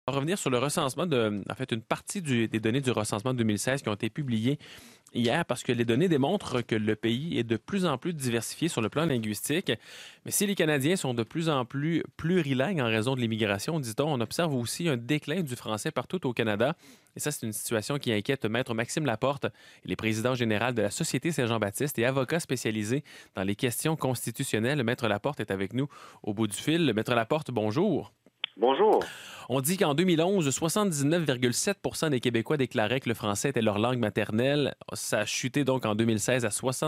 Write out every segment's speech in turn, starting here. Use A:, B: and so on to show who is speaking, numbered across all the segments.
A: On va revenir sur le recensement en fait, une partie des données du recensement de 2016 qui ont été publiées hier parce que les données démontrent que le pays est de plus en plus diversifié sur le plan linguistique. Mais si les Canadiens sont de plus en plus plurilingues en raison de l'immigration, dit-on, on observe aussi un déclin du français partout au Canada. Et ça, c'est une situation qui inquiète Maître Maxime Laporte. Il est président général de la Société Saint-Jean-Baptiste et avocat spécialisé dans les questions constitutionnelles. Maître Laporte est avec nous au bout du fil. Maître Laporte, bonjour.
B: Bonjour.
A: On dit qu'en 2011, 79,7 des Québécois déclaraient que le français était leur langue maternelle. Ça a chuté donc en 2016 à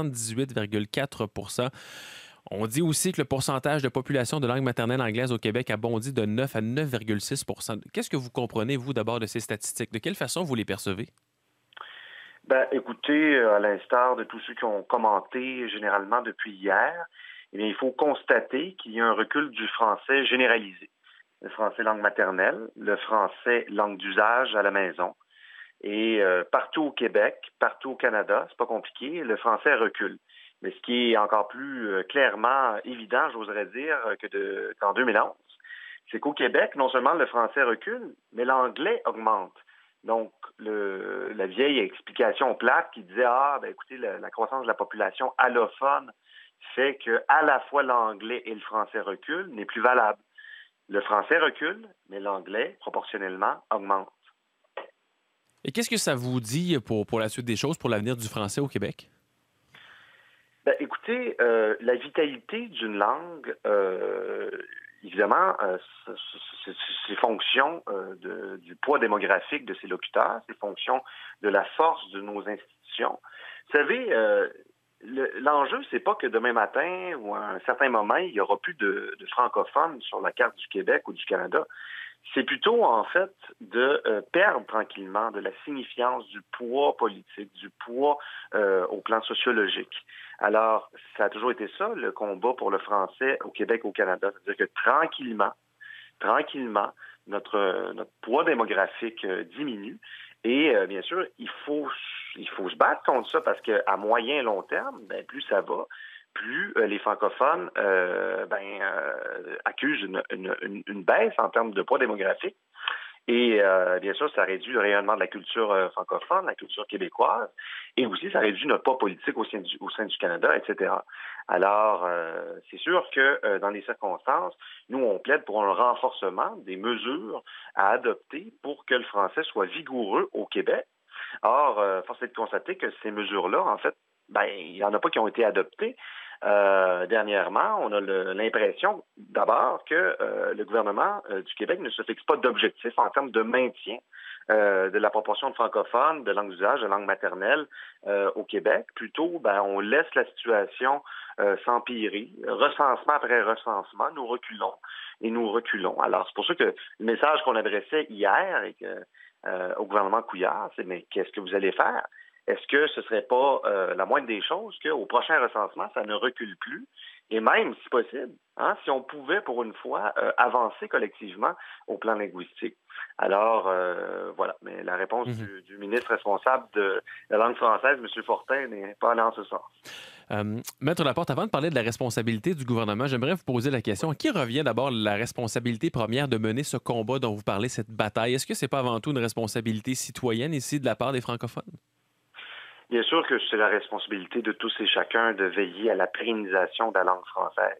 A: 78,4. On dit aussi que le pourcentage de population de langue maternelle anglaise au Québec a bondi de 9 à 9,6. Qu'est-ce que vous comprenez, vous, d'abord, de ces statistiques? De quelle façon vous les percevez?
B: Ben, écoutez, à l'instar de tous ceux qui ont commenté généralement depuis hier, eh bien, il faut constater qu'il y a un recul du français généralisé. Le français langue maternelle, le français langue d'usage à la maison. Et partout au Québec, partout au Canada, c'est pas compliqué, le français recule. Mais ce qui est encore plus clairement évident, j'oserais dire, qu'en 2011, c'est qu'au Québec, non seulement le français recule, mais l'anglais augmente. Donc, la vieille explication plate qui disait, ben écoutez, la croissance de la population allophone fait que à la fois l'anglais et le français reculent, n'est plus valable. Le français recule, mais l'anglais, proportionnellement, augmente.
A: Et qu'est-ce que ça vous dit pour la suite des choses, pour l'avenir du français au Québec?
B: Ben, écoutez, la vitalité d'une langue, évidemment, c'est fonction du poids démographique de ses locuteurs, c'est fonction de la force de nos institutions. Vous savez, l'enjeu, c'est pas que demain matin ou à un certain moment, il y aura plus de francophones sur la carte du Québec ou du Canada. C'est plutôt, en fait, de perdre tranquillement de la signifiance du poids politique, du poids au plan sociologique. Alors, ça a toujours été ça, le combat pour le français au Québec, au Canada. C'est-à-dire que tranquillement, notre poids démographique diminue. Et bien sûr, il faut se battre contre ça parce qu'à moyen et long terme, ben, plus ça va, plus les francophones accusent une baisse en termes de poids démographique. Et bien sûr, ça réduit le rayonnement de la culture francophone, la culture québécoise, et aussi ça réduit notre poids politique au sein du Canada, etc. Alors, c'est sûr que dans les circonstances, nous, on plaide pour un renforcement des mesures à adopter pour que le français soit vigoureux au Québec. Or, force est de constater que ces mesures-là, en fait, il n'y en a pas qui ont été adoptées. Dernièrement, on a l'impression d'abord que le gouvernement du Québec ne se fixe pas d'objectif en termes de maintien de la proportion de francophones, de langue d'usage, de langue maternelle au Québec. Plutôt, on laisse la situation s'empirer. Recensement après recensement, nous reculons et nous reculons. Alors, c'est pour ça que le message qu'on adressait hier au gouvernement Couillard, c'est mais qu'est-ce que vous allez faire? Est-ce que ce serait pas la moindre des choses qu'au prochain recensement, ça ne recule plus? Et même, si possible, si on pouvait pour une fois avancer collectivement au plan linguistique. Alors, voilà. Mais la réponse du ministre responsable de la langue française, M. Fortin, n'est pas allée en ce sens.
A: Maître Laporte, avant de parler de la responsabilité du gouvernement, j'aimerais vous poser la question. À qui revient d'abord la responsabilité première de mener ce combat dont vous parlez, cette bataille? Est-ce que c'est pas avant tout une responsabilité citoyenne ici de la part des francophones?
B: Bien sûr que c'est la responsabilité de tous et chacun de veiller à la pérennisation de la langue française.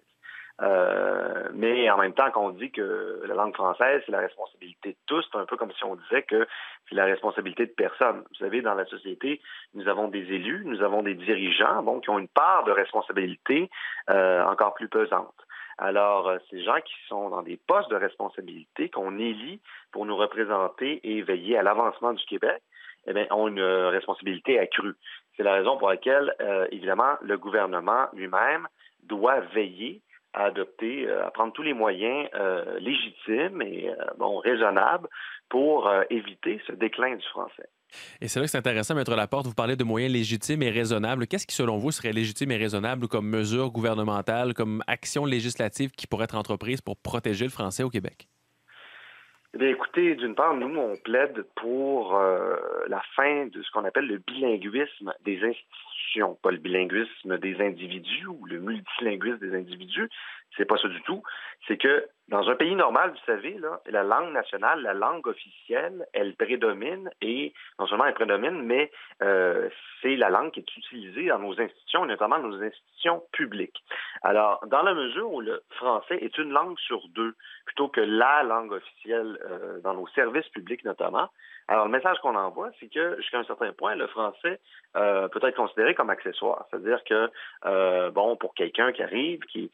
B: Mais en même temps qu'on dit que la langue française, c'est la responsabilité de tous, c'est un peu comme si on disait que c'est la responsabilité de personne. Vous savez, dans la société, nous avons des élus, nous avons des dirigeants, qui ont une part de responsabilité encore plus pesante. Alors, ces gens qui sont dans des postes de responsabilité, qu'on élit pour nous représenter et veiller à l'avancement du Québec, ont une responsabilité accrue. C'est la raison pour laquelle, évidemment, le gouvernement lui-même doit veiller à adopter, à prendre tous les moyens légitimes et raisonnables pour éviter ce déclin du français.
A: Et c'est là que c'est intéressant, Maître Laporte, vous parlez de moyens légitimes et raisonnables. Qu'est-ce qui, selon vous, serait légitime et raisonnable comme mesure gouvernementale, comme action législative qui pourrait être entreprise pour protéger le français au Québec?
B: Eh bien, écoutez, d'une part, nous, on plaide pour la fin de ce qu'on appelle le bilinguisme des institutions, pas le bilinguisme des individus ou le multilinguisme des individus. C'est pas ça du tout. C'est que dans un pays normal, vous savez, là, la langue nationale, la langue officielle, elle prédomine et non seulement elle prédomine, mais c'est la langue qui est utilisée dans nos institutions, notamment dans nos institutions publiques. Alors, dans la mesure où le français est une langue sur deux, plutôt que la langue officielle dans nos services publics notamment, alors le message qu'on envoie, c'est que jusqu'à un certain point, le français peut être considéré comme accessoire. C'est-à-dire que, pour quelqu'un qui arrive, qui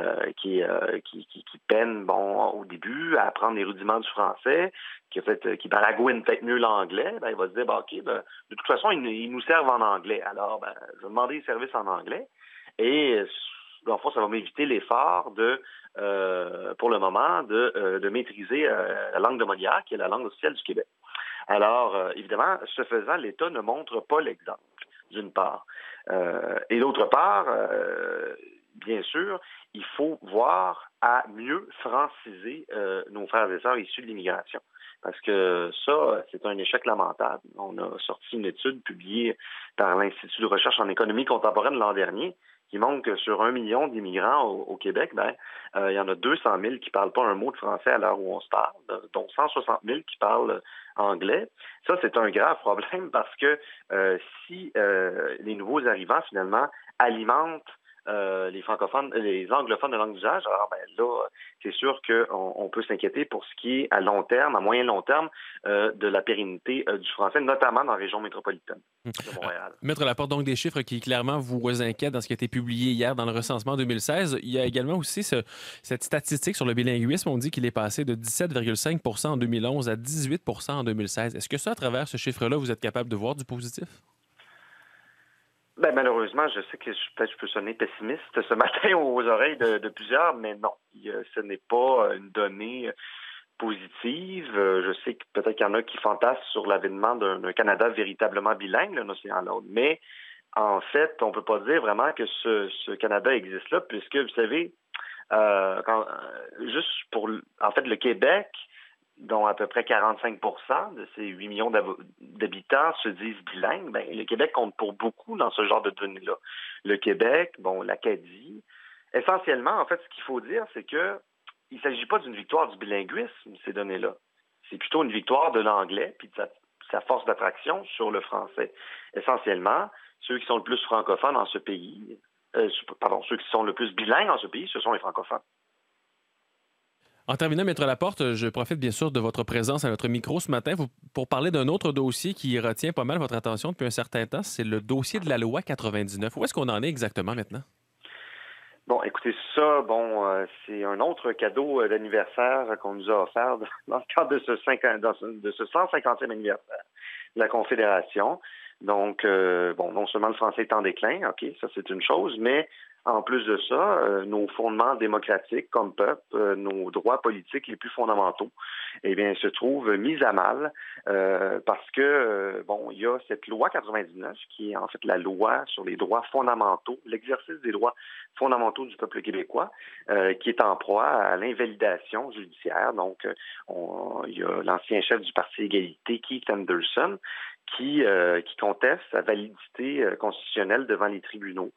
B: peine, au début à apprendre les rudiments du français, qui baragouine peut-être mieux l'anglais, il va se dire, de toute façon, ils nous servent en anglais. Alors, je vais demander les services en anglais. Et dans le fond, ça va m'éviter l'effort pour le moment, de maîtriser la langue de Molière, qui est la langue officielle du Québec. Alors, évidemment, ce faisant, l'État ne montre pas l'exemple, d'une part. Et d'autre part, bien sûr, il faut voir à mieux franciser nos frères et sœurs issus de l'immigration. Parce que ça, c'est un échec lamentable. On a sorti une étude publiée par l'Institut de recherche en économie contemporaine l'an dernier qui montre que sur 1 million d'immigrants au Québec, il y en a 200 000 qui ne parlent pas un mot de français à l'heure où on se parle, dont 160 000 qui parlent anglais. Ça, c'est un grave problème parce que si les nouveaux arrivants, finalement, alimentent les francophones, les anglophones de langue d'usage, alors là, c'est sûr qu'on peut s'inquiéter pour ce qui est à long terme, à moyen long terme, de la pérennité du français, notamment dans la région métropolitaine de Montréal.
A: Maître Laporte, donc des chiffres qui clairement vous inquiètent dans ce qui a été publié hier dans le recensement 2016. Il y a également aussi cette statistique sur le bilinguisme. On dit qu'il est passé de 17,5 % en 2011 à 18 % en 2016. Est-ce que ça, à travers ce chiffre-là, vous êtes capable de voir du positif?
B: Malheureusement, je sais que je peux sonner pessimiste ce matin aux oreilles de plusieurs, mais non, ce n'est pas une donnée positive. Je sais que peut-être qu'il y en a qui fantasment sur l'avènement d'un Canada véritablement bilingue, d'un océan à l'autre, mais en fait, on ne peut pas dire vraiment que ce Canada existe là, puisque, vous savez, juste pour, en fait, le Québec, dont à peu près 45 % de ces 8 millions d'habitants se disent bilingues, le Québec compte pour beaucoup dans ce genre de données-là. Le Québec, l'Acadie. Essentiellement, en fait, ce qu'il faut dire, c'est que il ne s'agit pas d'une victoire du bilinguisme, ces données-là. C'est plutôt une victoire de l'anglais puis de sa force d'attraction sur le français. Essentiellement, ceux qui sont le plus francophones dans ce pays, ceux qui sont le plus bilingues dans ce pays, ce sont les francophones.
A: En terminant, Maître Laporte, je profite bien sûr de votre présence à notre micro ce matin pour parler d'un autre dossier qui retient pas mal votre attention depuis un certain temps. C'est le dossier de la loi 99. Où est-ce qu'on en est exactement maintenant?
B: Bon, écoutez, ça, c'est un autre cadeau d'anniversaire qu'on nous a offert dans le cadre de ce 150e anniversaire de la Confédération. Donc, non seulement le français est en déclin, OK, ça c'est une chose, mais en plus de ça, nos fondements démocratiques comme peuple, nos droits politiques les plus fondamentaux, se trouvent mis à mal parce que, il y a cette loi 99 qui est en fait la loi sur les droits fondamentaux, l'exercice des droits fondamentaux du peuple québécois, qui est en proie à l'invalidation judiciaire. Donc, il y a l'ancien chef du Parti Égalité, Keith Anderson, qui conteste sa validité constitutionnelle devant les tribunaux.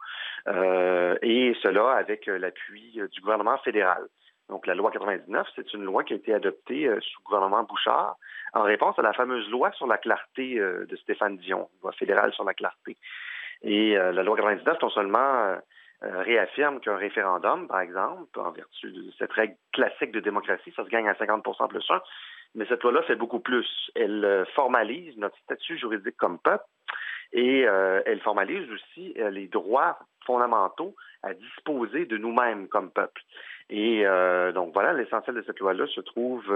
B: Et cela avec l'appui du gouvernement fédéral. Donc, la loi 99, c'est une loi qui a été adoptée sous le gouvernement Bouchard en réponse à la fameuse loi sur la clarté de Stéphane Dion, loi fédérale sur la clarté. Et la loi 99, non seulement réaffirme qu'un référendum, par exemple, en vertu de cette règle classique de démocratie, ça se gagne à 50 % plus 1, mais cette loi-là fait beaucoup plus. Elle formalise notre statut juridique comme peuple et elle formalise aussi les droits fondamentaux à disposer de nous-mêmes comme peuple. Et donc voilà, l'essentiel de cette loi-là se trouve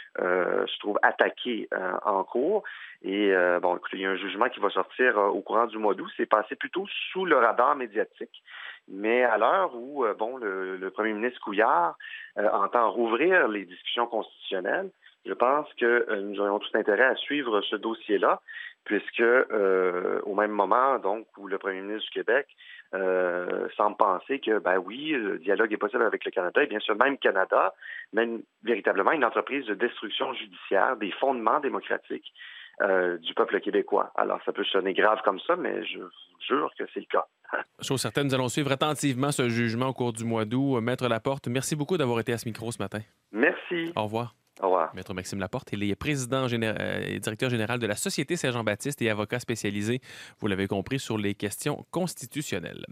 B: attaqué en cours. Et écoutez, il y a un jugement qui va sortir au courant du mois d'août. C'est passé plutôt sous le radar médiatique. Mais à l'heure où le premier ministre Couillard entend rouvrir les discussions constitutionnelles, je pense que nous aurions tout intérêt à suivre ce dossier-là, puisque au même moment donc où le premier ministre du Québec semble penser que oui, le dialogue est possible avec le Canada, et bien sûr, même Canada mène véritablement une entreprise de destruction judiciaire des fondements démocratiques du peuple québécois. Alors, ça peut sonner grave comme ça, mais je vous jure que c'est le cas.
A: Chose certaine, nous allons suivre attentivement ce jugement au cours du mois d'août. Maître Laporte, merci beaucoup d'avoir été à ce micro ce matin.
B: Merci.
A: Au revoir.
B: Au revoir.
A: Maître Maxime Laporte, il est président et directeur général de la Société Saint-Jean-Baptiste et avocat spécialisé, vous l'avez compris, sur les questions constitutionnelles.